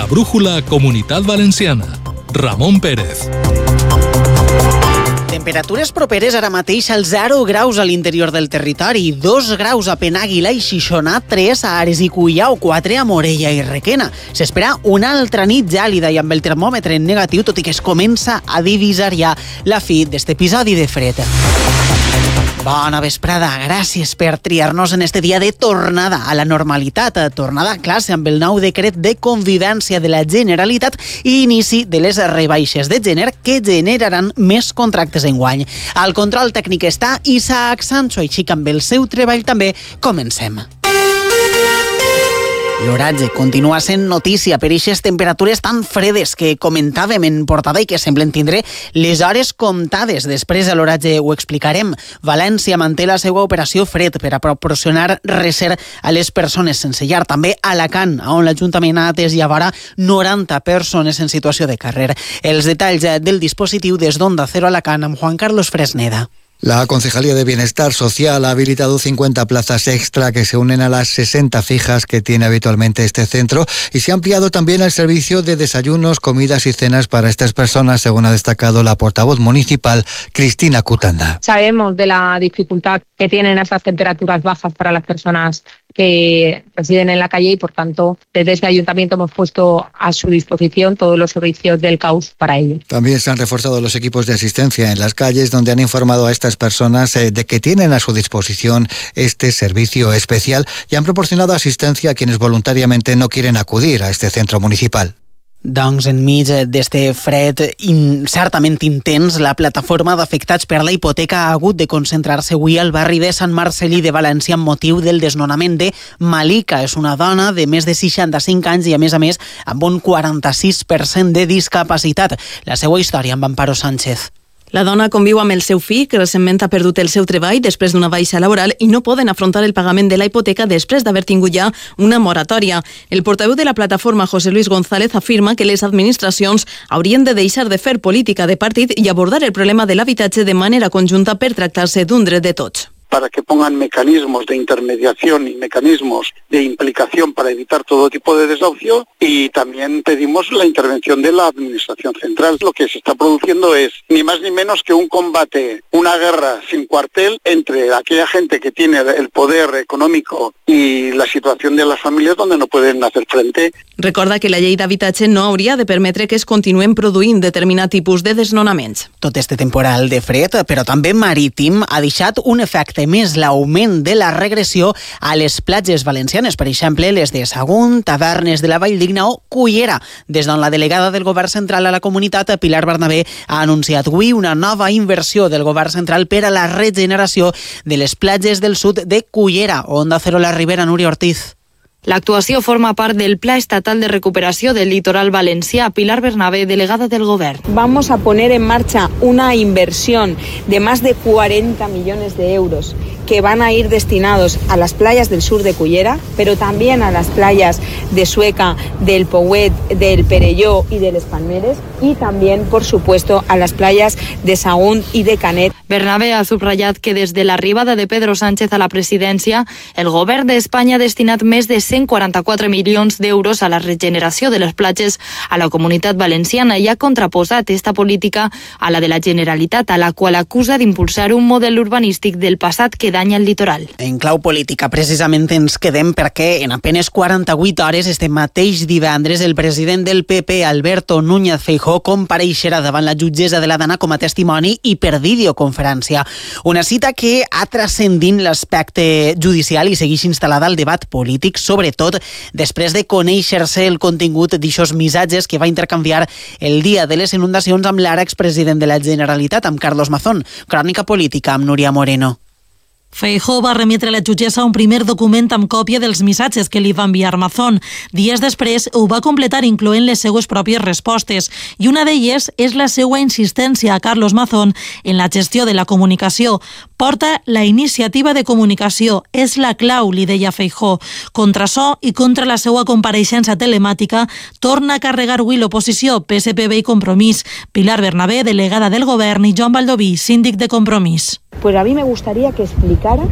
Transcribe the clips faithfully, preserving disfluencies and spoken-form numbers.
La brújula Comunitat Valenciana. Ramon Pérez. Temperatures properes ara mateix als zero graus a l'interior del territori, dos graus a Penàguila i Xixona, tres a Ares i Cullau, quatre a Morella i Requena. S'espera una altra nit gèlida i amb el termòmetre en negatiu, tot i que es comença a divisar ja la fi d'este episodi de fred. Bona vesprada, gràcies per triar-nos en este dia de tornada a la normalitat, tornada a classe amb el nou decret de convivència de la Generalitat i inici de les rebaixes de gener que generaran més contractes enguany. Al control tècnic està Isaac Sancho, així que amb el seu treball també comencem. L'oratge continua sent notícia per eixes temperatures tan fredes que comentàvem en portada i que semblen tindre les hores comptades. Després a l'oratge ho explicarem. València manté la seva operació fred per a proporcionar recer a les persones sense llar. També a Alacant, on l'Ajuntament ha atès ja vora noranta persones en situació de carrer. Els detalls del dispositiu des d'Onda Cero Alacant amb Juan Carlos Fresneda. La Concejalía de Bienestar Social ha habilitado cincuenta plazas extra que se unen a las sesenta fijas que tiene habitualmente este centro y se ha ampliado también el servicio de desayunos, comidas y cenas para estas personas, según ha destacado la portavoz municipal Cristina Cutanda. Sabemos de la dificultad que tienen estas temperaturas bajas para las personas que residen en la calle y, por tanto, desde este ayuntamiento hemos puesto a su disposición todos los servicios del C A U S para ello. También se han reforzado los equipos de asistencia en las calles, donde han informado a estas personas eh, de que tienen a su disposición este servicio especial y han proporcionado asistencia a quienes voluntariamente no quieren acudir a este centro municipal. Doncs enmig d'este fred in, certament intens, la plataforma d'afectats per la hipoteca ha hagut de concentrar-se avui al barri de Sant Marcelí de València amb motiu del desnonament de Malika. És una dona de més de seixanta-cinc anys i, a més a més, amb un quaranta-sis per cent de discapacitat. La seva història amb Amparo Sánchez. La dona conviu amb el seu fill, que recentment ha perdut el seu treball després d'una baixa laboral i no poden afrontar el pagament de la hipoteca després d'haver tingut ja una moratòria. El portaveu de la plataforma, José Luis González, afirma que les administracions haurien de deixar de fer política de partit i abordar el problema de l'habitatge de manera conjunta per tractar-se d'un dret de tots. Para que pongan mecanismos de intermediación y mecanismos de implicación para evitar todo tipo de desahucio, y también pedimos la intervención de la Administración Central. Lo que se está produciendo es ni más ni menos que un combate, una guerra sin cuartel entre aquella gente que tiene el poder económico y la situación de las familias donde no pueden hacer frente. Recorda que la llei d'habitatge no hauria de permetre que es continuen produint determinat tipus de desnonaments. Tot este temporal de fred, però també marítim, ha deixat un efecte més, l'augment de la regressió a les platges valencianes, per exemple, les de Sagunt, Tavernes de la Valldigna o Cullera, des d'on la delegada del Govern Central a la comunitat, Pilar Bernabé, ha anunciat avui una nova inversió del Govern Central per a la regeneració de les platges del sud de Cullera. Onda Cero la Ribera, Núria Ortiz. L'actuació forma part del Pla Estatal de Recuperació del Litoral Valencià. Pilar Bernabé, delegada del Govern. Vamos a poner en marcha una inversión de más de cuarenta millones de euros que van a ir destinados a las playas del sur de Cullera, pero también a las playas de Sueca, del Pouet, del Perelló y de Les Palmeres, y también, por supuesto, a las playas de Sagunt y de Canet. Bernabé ha subratllat que des de l'arribada de Pedro Sánchez a la presidència, el Govern d'Espanya ha destinat més de cent quaranta-quatre milions d'euros a la regeneració de les platges a la Comunitat Valenciana i ha contraposat esta política a la de la Generalitat, a la qual acusa d'impulsar un model urbanístic del passat que danya el litoral. En clau política, precisament ens quedem perquè en apenes quaranta-vuit hores, este mateix divendres, el president del P P, Alberto Núñez Feijóo, compareixerà davant la jutgessa de la Dana com a testimoni i per videoconferència. Una cita que ha transcendint l'aspecte judicial i segueix instal·lada al debat polític, sobretot després de conèixer-se el contingut d'aixòs missatges que va intercanviar el dia de les inundacions amb l'ara expresident de la Generalitat, amb Carlos Mazón. Crònica política amb Núria Moreno. Feijóo va remetre a la jutgessa un primer document amb còpia dels missatges que li va enviar Mazón. Dies després ho va completar incloent les seues pròpies respostes i una d'elles és la seua insistència a Carlos Mazón en la gestió de la comunicació. Porta la iniciativa de comunicació, és la clau, li deia Feijóo. Contra açò i contra la seua compareixença telemàtica torna a carregar avui l'oposició, P S P B i Compromís. Pilar Bernabé, delegada del Govern, i Joan Baldoví, síndic de Compromís. Pues a mí me gustaría que explicara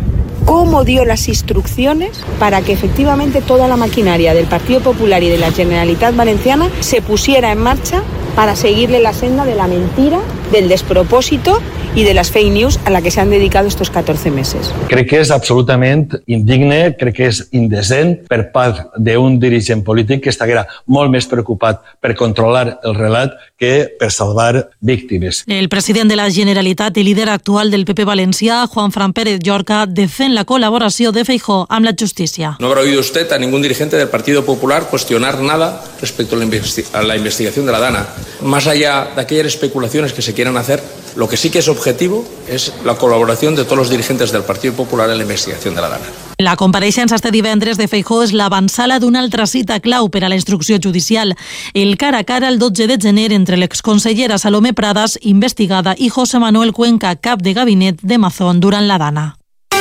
cómo dio las instrucciones para que efectivamente toda la maquinaria del Partido Popular y de la Generalitat Valenciana se pusiera en marcha para seguirle la senda de la mentira, del despropósito y de las fake news a la que se han dedicado estos catorze meses. Crec que és absolutament indigne, crec que és indecent per part d'un dirigent polític que estaria molt més preocupat per controlar el relat que per salvar víctimes. El president de la Generalitat i líder actual del P P valencià, Juanfran Pérez Llorca, defèn la col·laboració de Feijóo amb la justícia. No habrá oído usted a ningún dirigente del Partido Popular cuestionar nada respecto a la, investi- a la investigación de la DANA. Más allá de aquellas especulaciones que se quieran hacer, lo que sí que es objetivo es la colaboración de todos los dirigentes del Partido Popular en la investigación de la DANA. La compareixença este divendres de Feijóo és l'avançala d'una altra cita clau per a la instrucció judicial. El cara a cara el dotze de gener entre l'exconsellera Salomé Pradas, investigada, i José Manuel Cuenca, cap de gabinet de Mazón durant la DANA.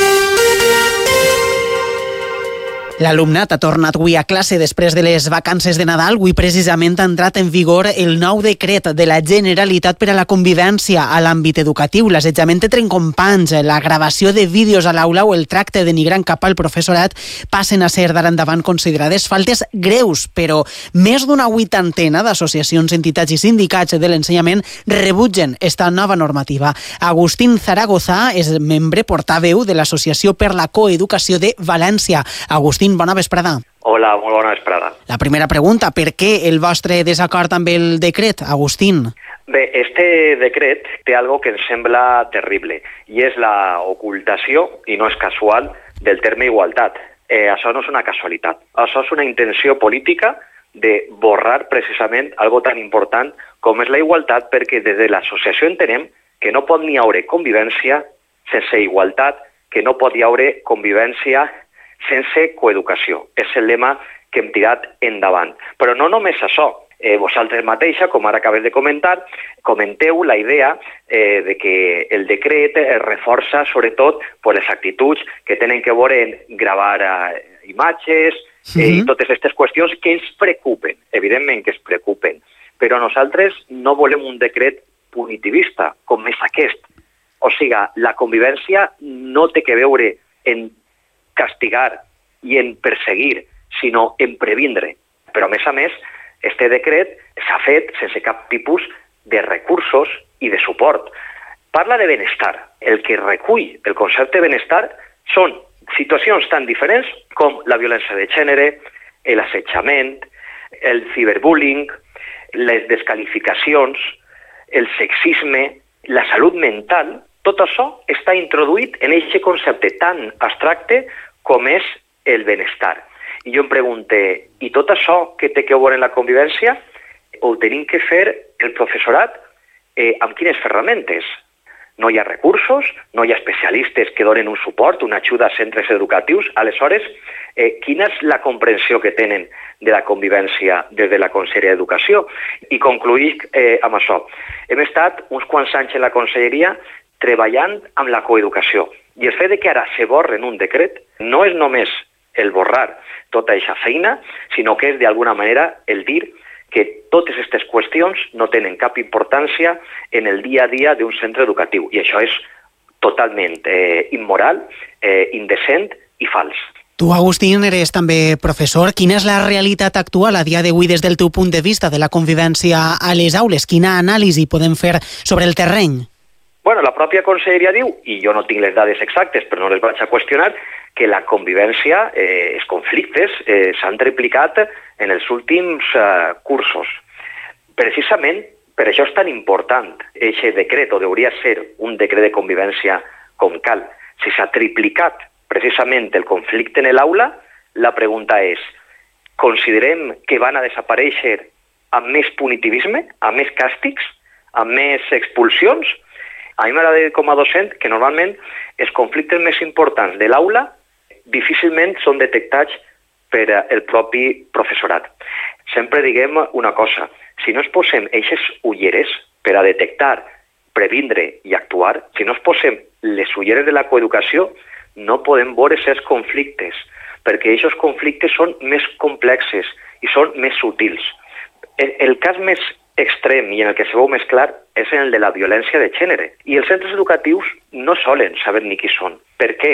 L'alumnat ha tornat avui a classe després de les vacances de Nadal. Avui precisament ha entrat en vigor el nou decret de la Generalitat per a la convivència a l'àmbit educatiu. L'assetjament entre companys, la gravació de vídeos a l'aula o el tracte denigrant cap al professorat passen a ser d'ara endavant considerades faltes greus, però més d'una vuitantena d'associacions, entitats i sindicats de l'ensenyament rebutgen esta nova normativa. Agustín Zaragoza és membre portaveu de l'Associació per la Coeducació de València. Agustín, bona vesprada. Hola, molt bona vesprada. La primera pregunta, per què el vostre desacord amb el decret, Agustín? Bé, este decret té algo que ens sembla terrible i és la ocultació, i no és casual, del terme igualtat. Eh, això no és una casualitat. Això és una intenció política de borrar precisament algo tan important com és la igualtat, perquè des de l'associació entenem que no pot n'hi haure convivència sense igualtat, que no pot hi haure convivència sense coeducació. És el lema que hem tirat endavant. Però no només això. Eh, vosaltres mateixa, com ara acabes de comentar, comenteu la idea eh, de que el decret eh, reforça sobretot per les actituds que tenen que veure en gravar eh, imatges eh, uh-huh. i totes aquestes qüestions que ens preocupen, evidentment que ens preocupen. Però nosaltres no volem un decret punitivista com és aquest. O sigui, la convivència no té que veure en castigar i en perseguir, sinó en previndre. Però, a més a més, este decret s'ha fet sense cap tipus de recursos i de suport. Parla de benestar. El que recull el concepte de benestar són situacions tan diferents com la violència de gènere, l'assetjament, el ciberbullying, les desqualificacions, el sexisme, la salut mental. Tot això està introduït en aquest concepte tan abstracte com és el benestar. I jo em pregunto, i tot això que té que veure en la convivència ho tenim que fer el professorat eh, amb quines ferramentes? No hi ha recursos, no hi ha especialistes que donen un suport, una ajuda a centres educatius. Aleshores, eh, quina és la comprensió que tenen de la convivència des de la Conselleria d'Educació? I concluïc eh, amb això. Hem estat uns quants anys en la Conselleria treballant amb la coeducació. I el fet de que ara se borre en un decret no és només el borrar tota aquesta feina, sinó que és d'alguna manera el dir que totes aquestes qüestions no tenen cap importància en el dia a dia d'un centre educatiu. I això és totalment eh, immoral, eh, indecent i fals. Tu, Agustín, eres també professor. Quina és la realitat actual a dia d'avui des del teu punt de vista de la convivència a les aules? Quina anàlisi podem fer sobre el terreny? Bueno, la pròpia conselleria diu, i jo no tinc les dades exactes, però no les vaig a qüestionar, que la convivència, eh, els conflictes, eh, s'han triplicat en els últims eh, cursos. Precisament per això és tan important aquest decret, o hauria ser un decret de convivència com cal. Si s'ha triplicat precisament el conflicte en l'aula, la pregunta és, considerem que van a desaparèixer amb més punitivisme, amb més càstigs, amb més expulsions? A mi m'agrada dir com a docent que normalment els conflictes més importants de l'aula difícilment són detectats per el propi professorat. Sempre diguem una cosa, si no es posem eixes ulleres per a detectar, previndre i actuar, si no es posem les ulleres de la coeducació, no podem veure aquests conflictes, perquè aquests conflictes són més complexes i són més sutils. El, el cas més extrem i en el que se veu més clar és en el de la violència de gènere. I els centres educatius no solen saber ni qui són. Per què?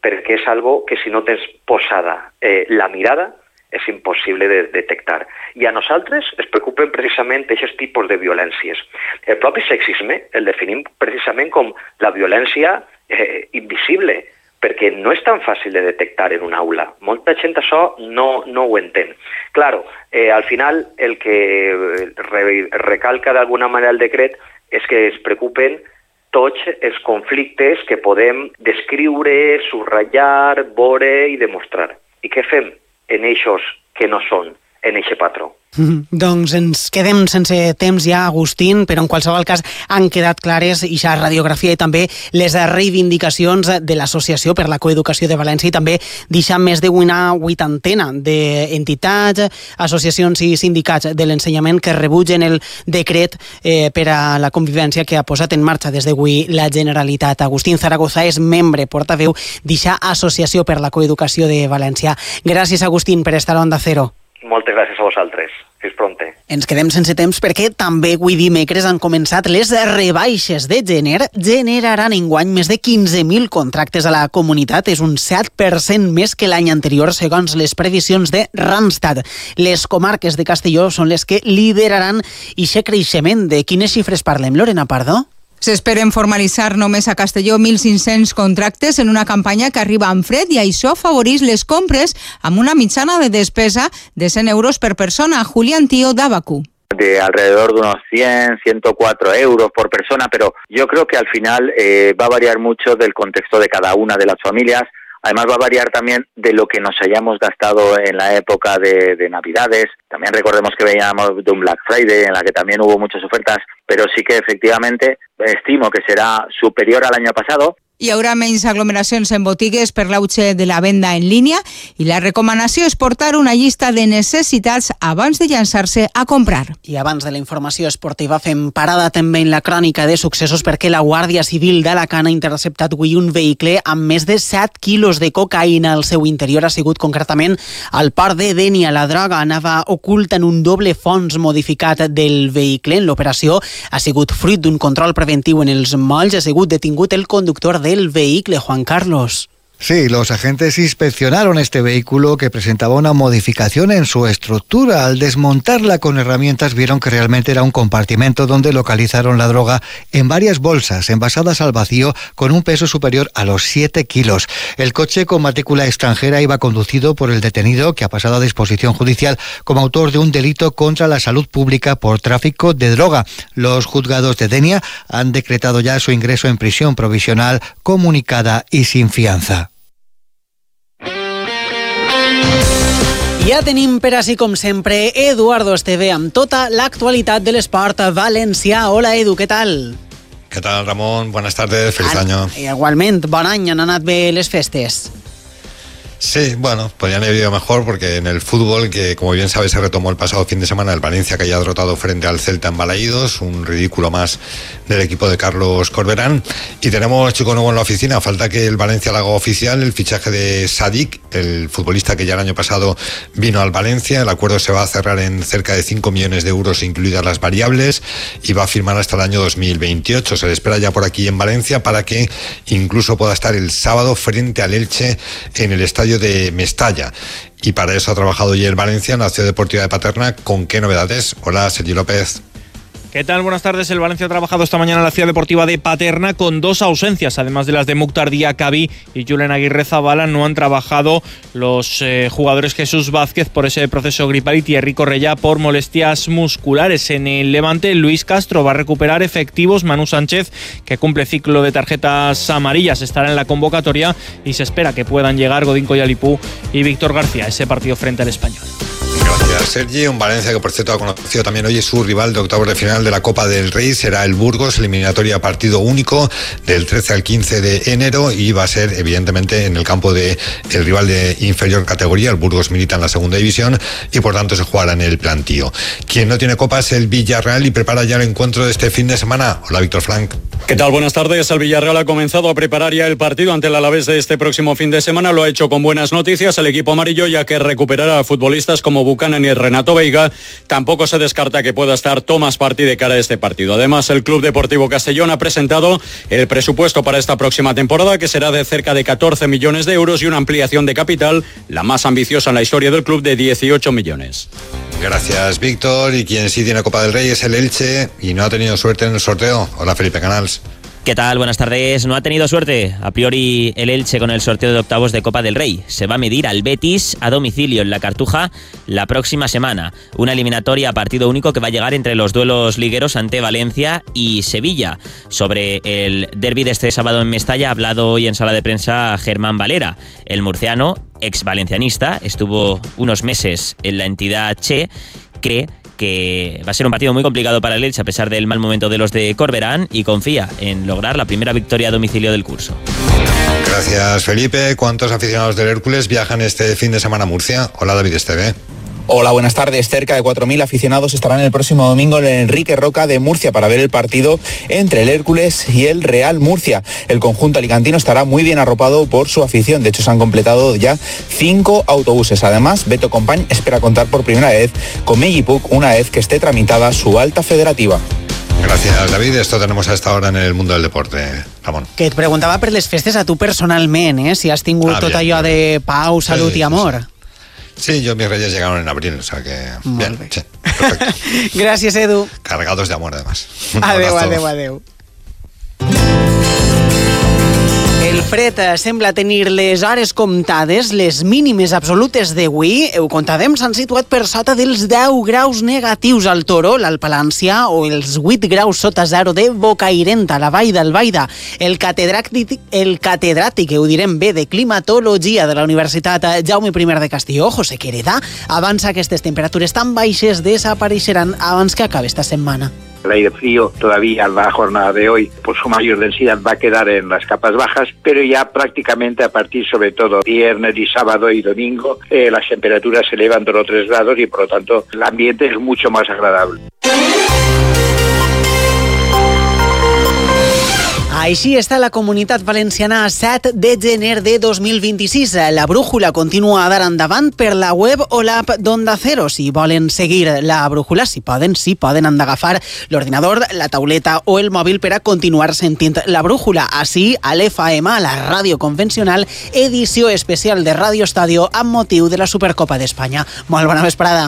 perquè és algo que si no tens posada eh, la mirada és impossible de detectar. I a nosaltres es preocupen precisament aquests tipus de violències. El propi sexisme el definim precisament com la violència eh, invisible, perquè no és tan fàcil de detectar en una aula. Molta gent això no, no ho entén. Claro, eh, al final el que re, recalca d'alguna manera el decret és que es preocupen tots els conflictes que podem descriure, subratllar, veure i demostrar. I què fem en eixos que no són en eixe patró? Mm, doncs ens quedem sense temps ja, Agustín, però en qualsevol cas han quedat clares ixa radiografia i també les reivindicacions de l'Associació per la Coeducació de València i també deixar més d'una vuitantena d'entitats, associacions i sindicats de l'ensenyament que rebutgen el decret eh, per a la convivència que ha posat en marxa des d'avui la Generalitat. Agustín Zaragoza és membre portaveu d'aixa Associació per la Coeducació de València. Gràcies, Agustín, per estar a Onda Cero. Moltes gràcies a vosaltres. Fins pronte. Ens quedem sense temps perquè també avui dimecres han començat les rebaixes de gener. Generaran enguany més de quinze mil contractes a la comunitat. És un set per cent més que l'any anterior, segons les previsions de Randstad. Les comarques de Castelló són les que lideraran aquest creixement. De quines xifres parlem, Lorena Pardo? S'esperen formalitzar només a Castelló mil cinc-cents contractes en una campanya que arriba amb fred i això afavoreix les compres amb una mitjana de despesa de cent euros per persona. Julián Tío, d'Abacú. De alrededor de unos cien, ciento cuatro euros por persona, pero yo creo que al final eh, va a variar mucho del contexto de cada una de las familias. Además va a variar también de lo que nos hayamos gastado en la época de, de Navidades. También recordemos que veníamos de un Black Friday en la que también hubo muchas ofertas, pero sí que efectivamente estimo que será superior al año pasado. Hi haurà menys aglomeracions en botigues per l'auge de la venda en línia i la recomanació és portar una llista de necessitats abans de llançar-se a comprar. I abans de la informació esportiva fem parada també en la crònica de successos perquè la Guàrdia Civil d'Alacant ha interceptat avui un vehicle amb més de set quilos de cocaïna al seu interior. Ha sigut concretament al port de Dénia. La droga anava oculta en un doble fons modificat del vehicle. En l'operació ha sigut fruit d'un control preventiu en els molls. Ha sigut detingut el conductor del vehículo, Juan Carlos. Sí, los agentes inspeccionaron este vehículo que presentaba una modificación en su estructura. Al desmontarla con herramientas vieron que realmente era un compartimento donde localizaron la droga en varias bolsas envasadas al vacío con un peso superior a los siete kilos. El coche con matrícula extranjera iba conducido por el detenido que ha pasado a disposición judicial como autor de un delito contra la salud pública por tráfico de droga. Los juzgados de Dénia han decretado ya su ingreso en prisión provisional comunicada y sin fianza. Ja tenim per així com sempre Eduardo Esteve amb tota l'actualitat de l'esport valencià. Hola Edu, què tal? ¿Qué tal, Ramón? Buenas tardes, feliz año. Igualment, bon any, han anat bé les festes. Sí, bueno, podrían haber ido mejor porque en el fútbol, que como bien sabes se retomó el pasado fin de semana, el Valencia que haya derrotado frente al Celta en Balaídos, un ridículo más del equipo de Carlos Corberán. Y tenemos chico nuevo en la oficina, falta que el Valencia lo haga oficial, el fichaje de Sadik, el futbolista que ya el año pasado vino al Valencia. El acuerdo se va a cerrar en cerca de cinco millones de euros incluidas las variables y va a firmar hasta el año dos mil veintiocho. Se le espera ya por aquí en Valencia para que incluso pueda estar el sábado frente al Elche en el estadio de Mestalla. Y para eso ha trabajado ya el Valencia en la Ciudad Deportiva de Paterna. ¿Con qué novedades? Hola, Sergi López. ¿Qué tal? Buenas tardes. El Valencia ha trabajado esta mañana en la Ciudad Deportiva de Paterna con dos ausencias, además de las de Mukhtar Diakabi y Julen Aguirre Zabala. No han trabajado los eh, jugadores Jesús Vázquez por ese proceso gripal y Thierry Correia por molestias musculares. En el Levante, Luis Castro va a recuperar efectivos. Manu Sánchez, que cumple ciclo de tarjetas amarillas, estará en la convocatoria y se espera que puedan llegar Godín Coyalipú y Víctor García a ese partido frente al Español. Gracias, Sergi. Un Valencia que, por cierto, ha conocido también hoy su rival de octavos de final de la Copa del Rey. Será el Burgos, eliminatoria partido único del trece al quince de enero y va a ser, evidentemente, en el campo de el rival de inferior categoría. El Burgos milita en la segunda división y, por tanto, se jugará en el plantío. Quien no tiene copa es el Villarreal y prepara ya el encuentro de este fin de semana. Hola, Víctor Frank. ¿Qué tal? Buenas tardes. El Villarreal ha comenzado a preparar ya el partido ante el Alavés de este próximo fin de semana. Lo ha hecho con buenas noticias el equipo amarillo, ya que recuperará a futbolistas como Buchanan y Renato Veiga, tampoco se descarta que pueda estar Tomás Partí de cara a este partido. Además, el Club Deportivo Castellón ha presentado el presupuesto para esta próxima temporada, que será de cerca de catorce millones de euros y una ampliación de capital, la más ambiciosa en la historia del club, de dieciocho millones. Gracias, Víctor. Y quien sí tiene Copa del Rey es el Elche y no ha tenido suerte en el sorteo. Hola, Felipe Canals. ¿Qué tal? Buenas tardes. No ha tenido suerte. A priori, el Elche con el sorteo de octavos de Copa del Rey. Se va a medir al Betis a domicilio en la Cartuja la próxima semana. Una eliminatoria a partido único que va a llegar entre los duelos ligueros ante Valencia y Sevilla. Sobre el derbi de este sábado en Mestalla ha hablado hoy en sala de prensa Germán Valera. El murciano, ex valencianista, estuvo unos meses en la entidad Che, cree que va a ser un partido muy complicado para el Elche a pesar del mal momento de los de Corberán y confía en lograr la primera victoria a domicilio del curso. Gracias, Felipe. ¿Cuántos aficionados del Hércules viajan este fin de semana a Murcia? Hola, David Esteve. Hola, buenas tardes. Cerca de cuatro mil aficionados estarán el próximo domingo en el Enrique Roca de Murcia para ver el partido entre el Hércules y el Real Murcia. El conjunto alicantino estará muy bien arropado por su afición. De hecho, se han completado ya cinco autobuses. Además, Beto Compañ espera contar por primera vez con Mejipuc una vez que esté tramitada su alta federativa. Gracias, David. Esto tenemos a esta hora en el mundo del deporte. Ramon. Que et preguntava per les festes a tu personalment, eh? Si has tingut ah, tot bien, allò bien. de pau, salut sí, i amor. Sí. Sí, yo mis reyes llegaron en abril, o sea que... Molt bien, bé. Sí, perfecto. Gràcies, Edu. Cargados de amor, además. Adeu, adeu, adeu. El fred sembla tenir les hores comptades, les mínimes absolutes d'avui, ho comptàvem, s'han situat per sota dels deu graus negatius al Toro, l'Alt Palància, o els vuit graus sota zero de Bocairent, a la Vall d'Albaida. El catedràtic, el catedràtic, ho direm bé, de climatologia de la Universitat Jaume I de Castelló, José Quereda, avança que aquestes temperatures tan baixes desapareixeran abans que acabe esta setmana. El aire frío todavía en la jornada de hoy por su mayor densidad va a quedar en las capas bajas, pero ya prácticamente a partir sobre todo viernes y sábado y domingo eh, las temperaturas se elevan dos o tres grados y por lo tanto el ambiente es mucho más agradable. Així està la Comunitat Valenciana a set de gener de dos mil vint-i-sis. La brújula continua a dar endavant per la web o l'app d'Onda Cero. Si volen seguir la brújula, si poden, si poden, han d'agafar l'ordinador, la tauleta o el mòbil per a continuar sentint la brújula. Així, a l'F M, a la ràdio convencional, edició especial de Ràdio Estadio amb motiu de la Supercopa d'Espanya. Molt bona vesprada.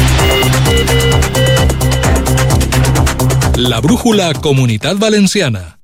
La brújula Comunitat Valenciana.